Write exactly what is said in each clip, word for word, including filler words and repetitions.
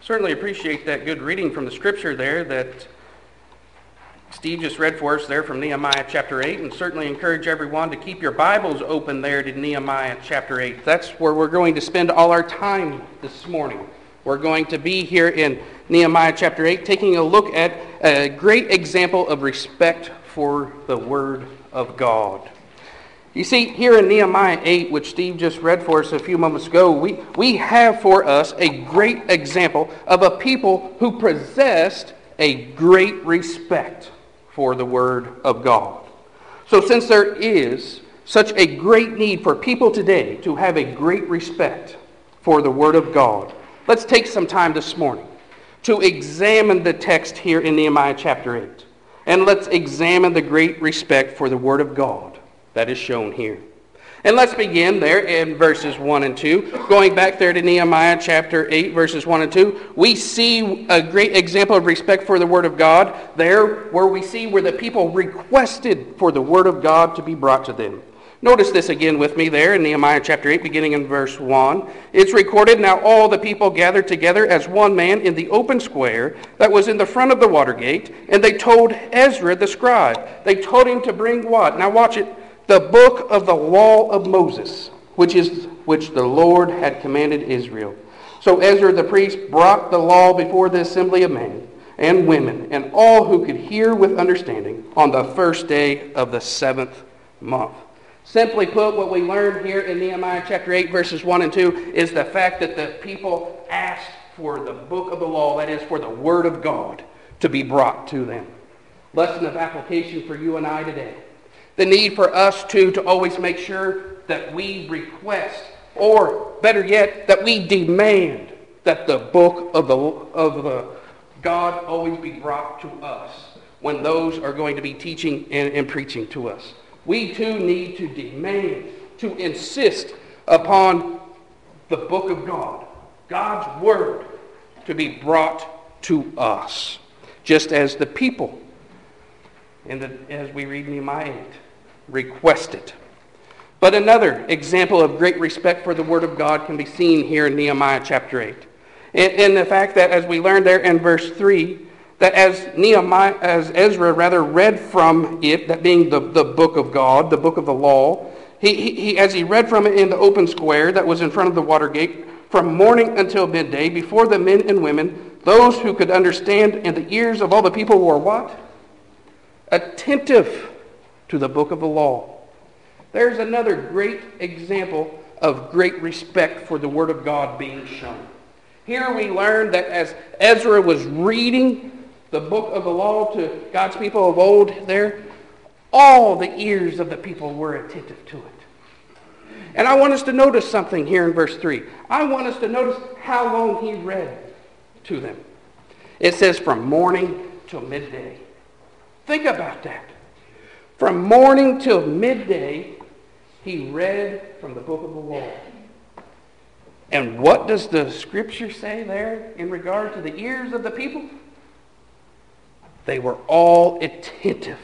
Certainly appreciate that good reading from the scripture there that Steve just read for us there from Nehemiah chapter eight, and certainly encourage everyone to keep your Bibles open there to Nehemiah chapter eight. That's where we're going to spend all our time this morning. We're going to be here in Nehemiah chapter eight, taking a look at a great example of respect for the Word of God. You see, here in Nehemiah eight, which Steve just read for us a few moments ago, we, we have for us a great example of a people who possessed a great respect for the Word of God. So since there is such a great need for people today to have a great respect for the Word of God, let's take some time this morning to examine the text here in Nehemiah chapter eight. And let's examine the great respect for the Word of God that is shown here. And let's begin there in verses one and two. Going back there to Nehemiah chapter eight, verses one and two, we see a great example of respect for the Word of God there, where we see where the people requested for the Word of God to be brought to them. Notice this again with me there in Nehemiah chapter eight, beginning in verse one. It's recorded, "Now all the people gathered together as one man in the open square that was in the front of the water gate, and they told Ezra the scribe." They told him to bring what? Now watch it. "The book of the law of Moses, which is which the Lord had commanded Israel." So Ezra the priest brought the law before the assembly of men and women and all who could hear with understanding on the first day of the seventh month. Simply put, what we learn here in Nehemiah chapter eight, verses one and two, is the fact that the people asked for the book of the law, that is, for the Word of God, to be brought to them. Lesson of application for you and I today. The need for us to, to always make sure that we request, or better yet, that we demand that the book of the of the God always be brought to us when those are going to be teaching and, and preaching to us. We too need to demand, to insist upon the book of God, God's Word, to be brought to us, just as the people, and the, as we read Nehemiah eight, requested. But another example of great respect for the Word of God can be seen here in Nehemiah chapter eight. In, in the fact that, as we learned there in verse three, that as Nehemiah, as Ezra rather read from it, that being the, the book of God, the book of the law, he, he, he as he read from it in the open square that was in front of the water gate, from morning until midday, before the men and women, those who could understand, and the ears of all the people were what? Attentive to the book of the law. There's another great example of great respect for the Word of God being shown. Here we learn that as Ezra was reading the book of the law to God's people of old there, all the ears of the people were attentive to it. And I want us to notice something here in verse three. I want us to notice how long he read to them. It says from morning till midday. Think about that. From morning till midday, he read from the book of the law. And what does the scripture say there in regard to the ears of the people? They were all attentive.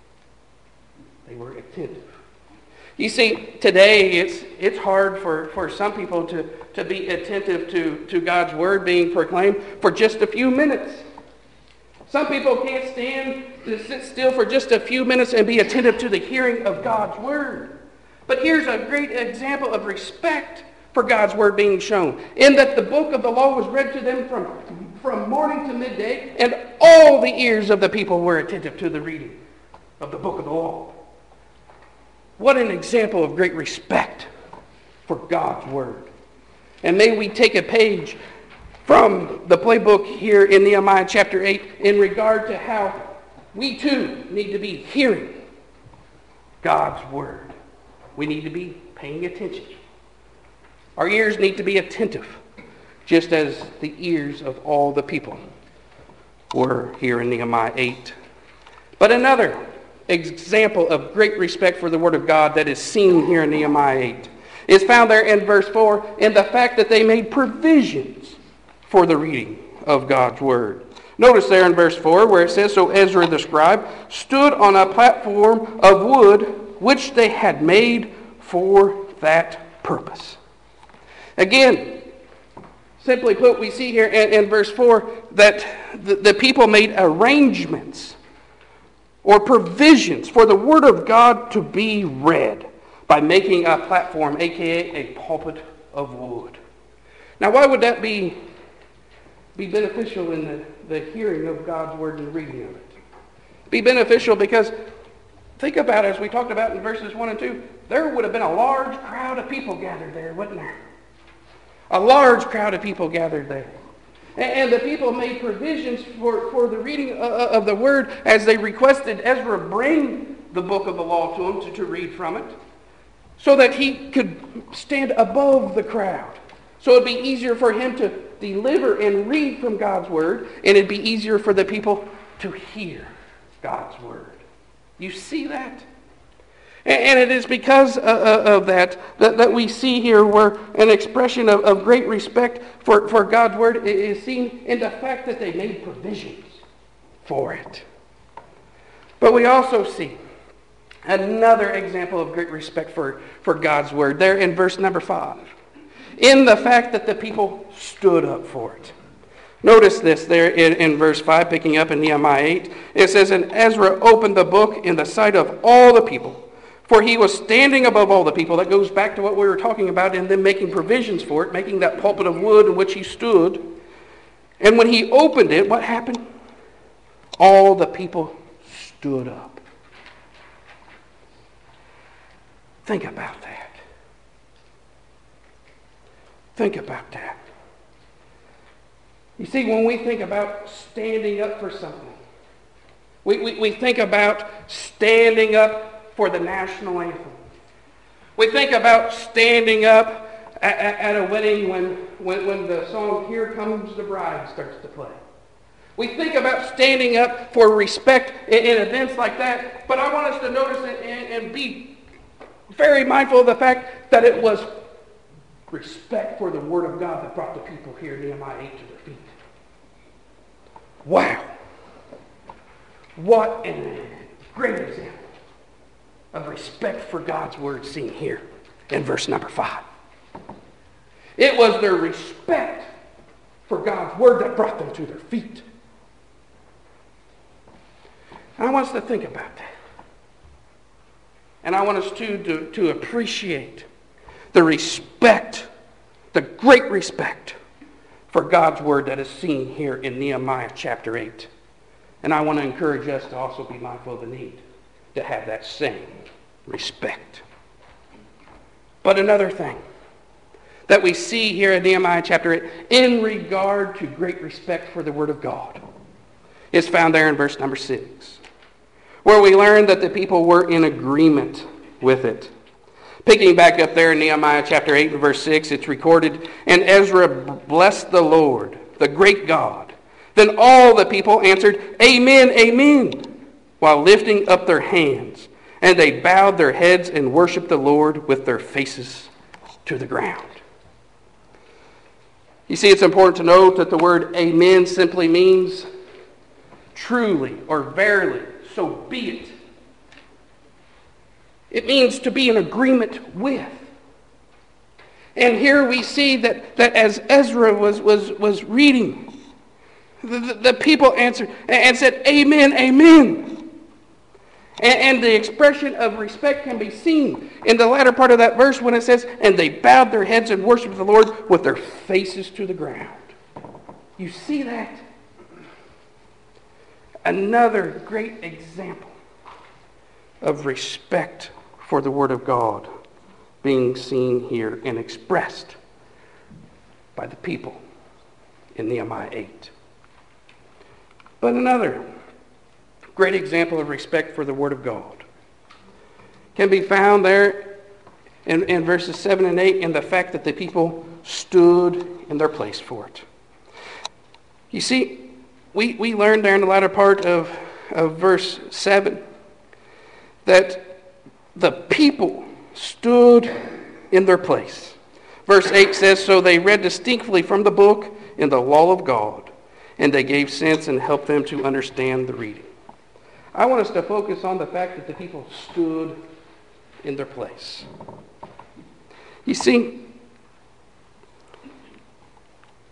They were attentive. You see, today it's it's hard for, for some people to, to be attentive to, to God's Word being proclaimed for just a few minutes. Some people can't stand to sit still for just a few minutes and be attentive to the hearing of God's Word. But here's a great example of respect for God's Word being shown, in that the book of the law was read to them from, from morning to midday, and all the ears of the people were attentive to the reading of the book of the law. What an example of great respect for God's Word. And may we take a page from the playbook here in Nehemiah chapter eight in regard to how we too need to be hearing God's Word. We need to be paying attention. Our ears need to be attentive, just as the ears of all the people were here in Nehemiah eight. But another example of great respect for the Word of God that is seen here in Nehemiah eight is found there in verse four in the fact that they made provisions for the reading of God's Word. Notice there in verse four where it says, "So Ezra the scribe stood on a platform of wood which they had made for that purpose." Again, Simply put, we see here in, in verse four that the, the people made arrangements or provisions for the Word of God to be read by making a platform, aka a pulpit of wood. Now, why would that be, be beneficial in the, the hearing of God's Word and the reading of it? Be beneficial because, think about it, as we talked about in verses one and two, there would have been a large crowd of people gathered there, wouldn't there? A large crowd of people gathered there. And the people made provisions for, for the reading of the Word as they requested Ezra bring the book of the law to them to, to read from it, so that he could stand above the crowd. So it'd be easier for him to deliver and read from God's Word, and it'd be easier for the people to hear God's Word. You see that? And it is because of that that, that we see here where an expression of, of great respect for, for God's Word is seen in the fact that they made provisions for it. But we also see another example of great respect for, for God's Word there in verse number five, in the fact that the people stood up for it. Notice this there in, in verse five, picking up in Nehemiah eight. It says, "And Ezra opened the book in the sight of all the people, for he was standing above all the people." That goes back to what we were talking about in them making provisions for it, making that pulpit of wood in which he stood. And when he opened it, what happened? All the people stood up. Think about that. Think about that. You see, when we think about standing up for something, we, we, we think about standing up for the national anthem. We think about standing up at, at, at a wedding when, when, when the song "Here Comes the Bride" starts to play. We think about standing up for respect in, in events like that, but I want us to notice it and, and be very mindful of the fact that it was respect for the Word of God that brought the people here, Nehemiah eight, to their feet. Wow. What a great example of respect for God's Word seen here in verse number five. It was their respect for God's Word that brought them to their feet. And I want us to think about that. And I want us to, to, to appreciate the respect, the great respect for God's Word that is seen here in Nehemiah chapter eight. And I want to encourage us to also be mindful of the need to have that same respect. But another thing that we see here in Nehemiah chapter eight in regard to great respect for the Word of God is found there in verse number six, where we learn that the people were in agreement with it. Picking back up there in Nehemiah chapter eight and verse six, it's recorded, "And Ezra blessed the Lord, the great God. Then all the people answered, Amen, Amen, while lifting up their hands. And they bowed their heads and worshiped the Lord with their faces to the ground." You see, it's important to note that the word amen simply means truly or verily, so be it. It means to be in agreement with. And here we see that, that as Ezra was, was, was reading, the, the, the people answered and said, Amen, Amen. And, and the expression of respect can be seen in the latter part of that verse when it says, "And they bowed their heads and worshiped the Lord with their faces to the ground." You see that? Another great example of respect for the Word of God being seen here and expressed by the people in Nehemiah eight. But another great example of respect for the Word of God can be found there in, in verses seven and eight in the fact that the people stood in their place for it. You see, we, we learned there in the latter part of, of verse seven that the people stood in their place. Verse eight says, "So they read distinctly from the book in the law of God, and they gave sense and helped them to understand the reading." I want us to focus on the fact that the people stood in their place. You see,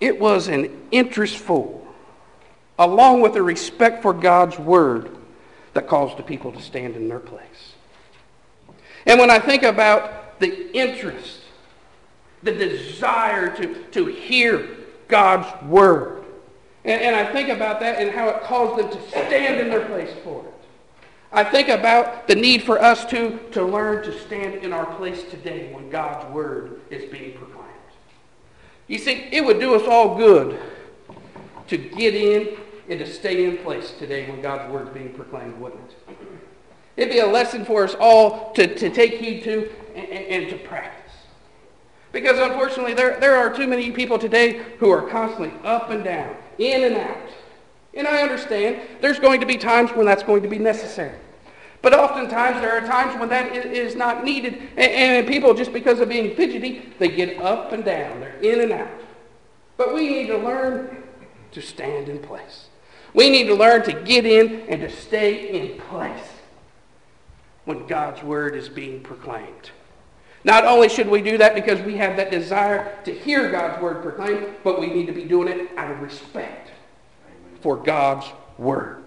it was an interestful, along with a respect for God's word, that caused the people to stand in their place. And when I think about the interest, the desire to, to hear God's word, and, and I think about that and how it caused them to stand in their place for it, I think about the need for us to, to learn to stand in our place today when God's word is being proclaimed. You see, it would do us all good to get in and to stay in place today when God's word is being proclaimed, wouldn't it? It'd be a lesson for us all to, to take heed to and, and to practice. Because unfortunately, there, there are too many people today who are constantly up and down, in and out. And I understand there's going to be times when that's going to be necessary. But oftentimes there are times when that is not needed. And, and people, just because of being fidgety, they get up and down. They're in and out. But we need to learn to stand in place. We need to learn to get in and to stay in place when God's word is being proclaimed. Not only should we do that because we have that desire to hear God's word proclaimed, but we need to be doing it out of respect for God's word.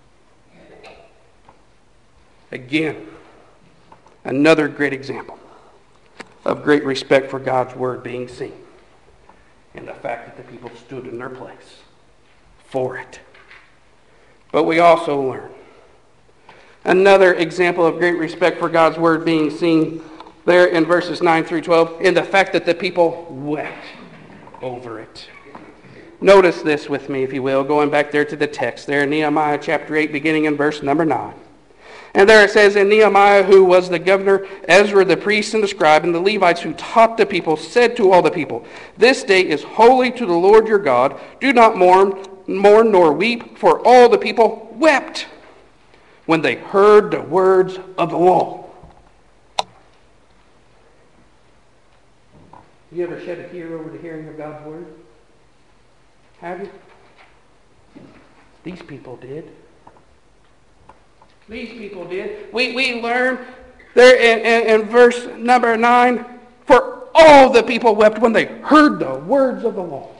Again, another great example of great respect for God's word being seen, and the fact that the people stood in their place for it. But we also learn another example of great respect for God's word being seen there in verses nine through twelve, in the fact that the people wept over it. Notice this with me, if you will, going back there to the text there in Nehemiah chapter eight, beginning in verse number nine. And there it says, and Nehemiah, who was the governor, Ezra the priest and the scribe, and the Levites who taught the people, said to all the people, this day is holy to the Lord your God. Do not mourn, mourn nor weep, for all the people wept when they heard the words of the law. You ever shed a tear over the hearing of God's word? Have you? These people did. These people did. We, we learn there in, in, in verse number nine, for all the people wept when they heard the words of the law.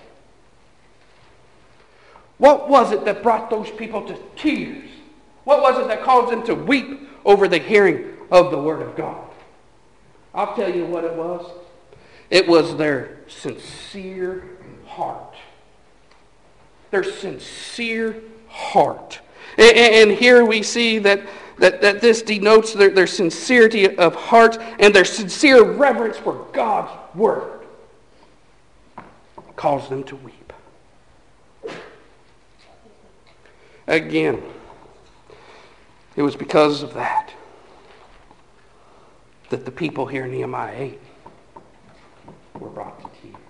What was it that brought those people to tears? What was it that caused them to weep over the hearing of the word of God? I'll tell you what it was. It was their sincere heart. Their sincere heart. And, and here we see that, that, that this denotes their, their sincerity of heart and their sincere reverence for God's word. It caused them to weep. Again, it was because of that that the people here in Nehemiah eight were brought to tears.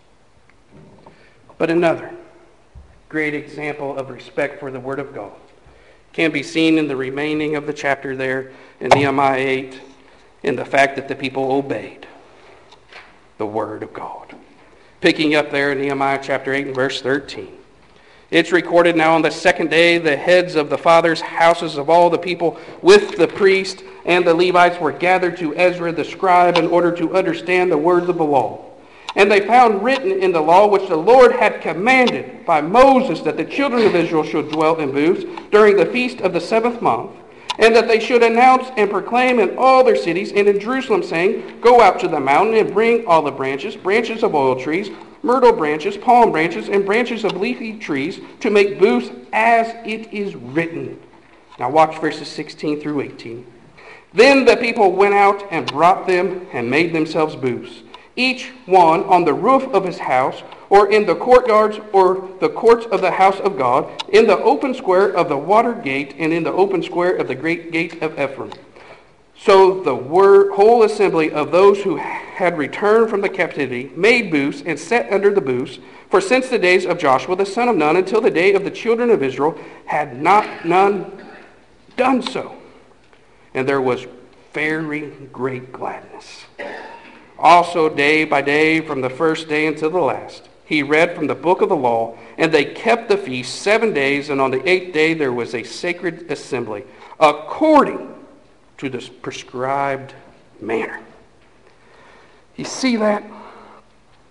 But another great example of respect for the word of God can be seen in the remaining of the chapter there in Nehemiah eight, in the fact that the people obeyed the word of God. Picking up there in Nehemiah chapter eight and verse thirteen. It's recorded now on the second day, the heads of the fathers' houses of all the people with the priest and the Levites were gathered to Ezra the scribe in order to understand the words of the law. And they found written in the law which the Lord had commanded by Moses that the children of Israel should dwell in booths during the feast of the seventh month, and that they should announce and proclaim in all their cities and in Jerusalem, saying, go out to the mountain and bring olive branches, branches of oil trees, myrtle branches, palm branches, and branches of leafy trees to make booths as it is written. Now watch verses sixteen through eighteen. Then the people went out and brought them and made themselves booths, each one on the roof of his house, or in the courtyards or the courts of the house of God, in the open square of the water gate, and in the open square of the great gate of Ephraim. So the whole assembly of those who had returned from the captivity made booths and sat under the booths, for since the days of Joshua the son of Nun until the day of the children of Israel had not none done so. And there was very great gladness. Also day by day, from the first day until the last, he read from the book of the law, and they kept the feast seven days, and on the eighth day there was a sacred assembly, according to the prescribed manner. You see that?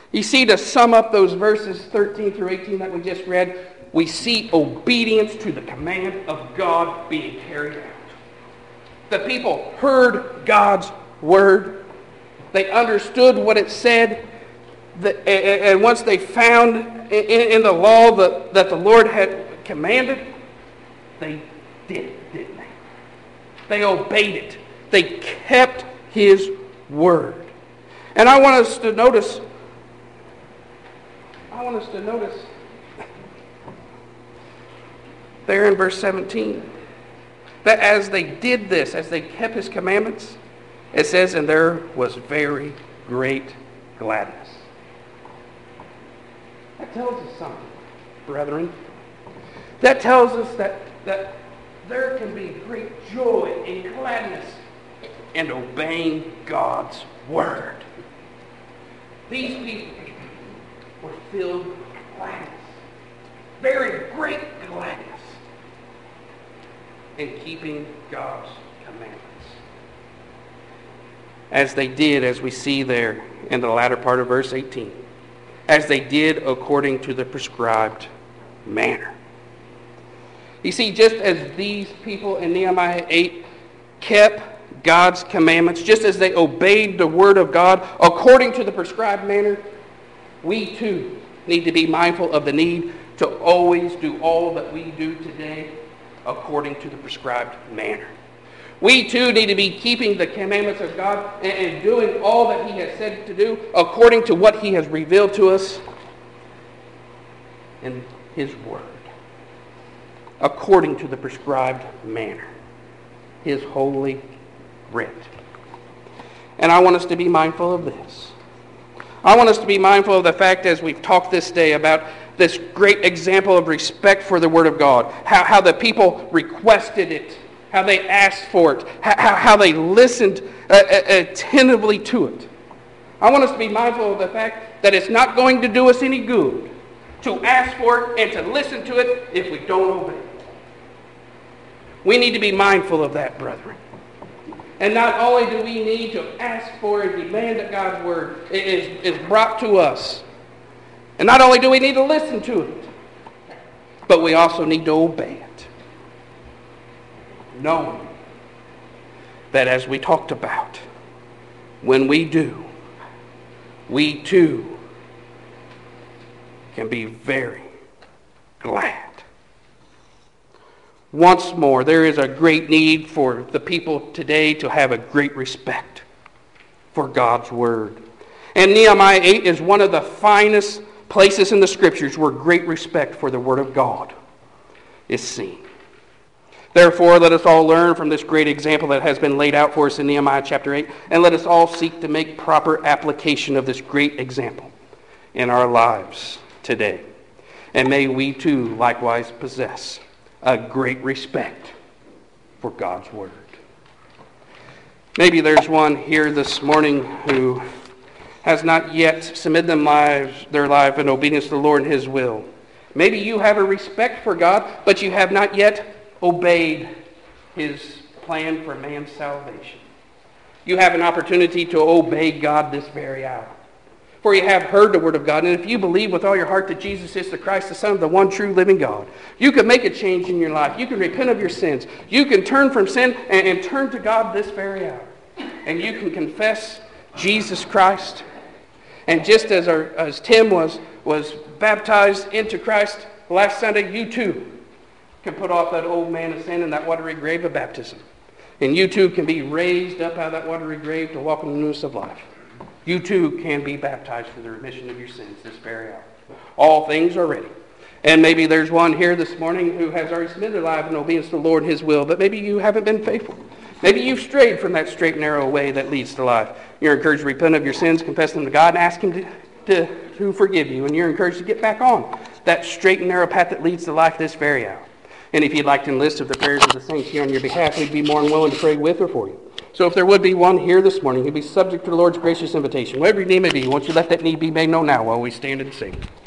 You see, to sum up those verses thirteen through eighteen that we just read, we see obedience to the command of God being carried out. The people heard God's word. They understood what it said. And once they found in the law that the Lord had commanded, they did it, didn't they? They obeyed it. They kept His word. And I want us to notice, I want us to notice there in verse seventeen, that as they did this, as they kept His commandments, it says, and there was very great gladness. That tells us something, brethren. That tells us that, that there can be great joy and gladness in obeying God's word. These people were filled with gladness, very great gladness, in keeping God's commandments. As they did, as we see there in the latter part of verse eighteen, as they did according to the prescribed manner. You see, just as these people in Nehemiah eight kept God's commandments, just as they obeyed the word of God according to the prescribed manner, we too need to be mindful of the need to always do all that we do today according to the prescribed manner. We too need to be keeping the commandments of God and, and doing all that He has said to do according to what He has revealed to us in His word. According to the prescribed manner. His holy writ. And I want us to be mindful of this. I want us to be mindful of the fact, as we've talked this day about this great example of respect for the Word of God, how, how the people requested it, how they asked for it, how, how they listened uh, attentively to it. I want us to be mindful of the fact that it's not going to do us any good to ask for it and to listen to it if we don't obey it. We need to be mindful of that, brethren. And not only do we need to ask for and demand that God's word is, is brought to us, and not only do we need to listen to it, but we also need to obey it. Knowing that, as we talked about, when we do, we too can be very glad. Once more, there is a great need for the people today to have a great respect for God's word. And Nehemiah eight is one of the finest places in the Scriptures where great respect for the word of God is seen. Therefore, let us all learn from this great example that has been laid out for us in Nehemiah chapter eight, and let us all seek to make proper application of this great example in our lives today. And may we too likewise possess a great respect for God's word. Maybe there's one here this morning who has not yet submitted them lives, their life in obedience to the Lord and His will. Maybe you have a respect for God, but you have not yet obeyed His plan for man's salvation. You have an opportunity to obey God this very hour. For you have heard the word of God, and if you believe with all your heart that Jesus is the Christ, the Son of the one true living God, you can make a change in your life. You can repent of your sins. You can turn from sin and, and turn to God this very hour. And you can confess Jesus Christ. And just as, our, as Tim was, was baptized into Christ last Sunday, you too can put off that old man of sin in that watery grave of baptism. And you too can be raised up out of that watery grave to walk in the newness of life. You too can be baptized for the remission of your sins this very hour. All things are ready. And maybe there's one here this morning who has already submitted their life in obedience to the Lord and His will, but maybe you haven't been faithful. Maybe you've strayed from that straight and narrow way that leads to life. You're encouraged to repent of your sins, confess them to God, and ask Him to, to, to forgive you. And you're encouraged to get back on that straight and narrow path that leads to life this very hour. And if you'd like to enlist of the prayers of the saints here on your behalf, we'd be more than willing to pray with or for you. So if there would be one here this morning who'd be subject to the Lord's gracious invitation, whatever your need may be, won't you let that need be made known now while we stand and sing.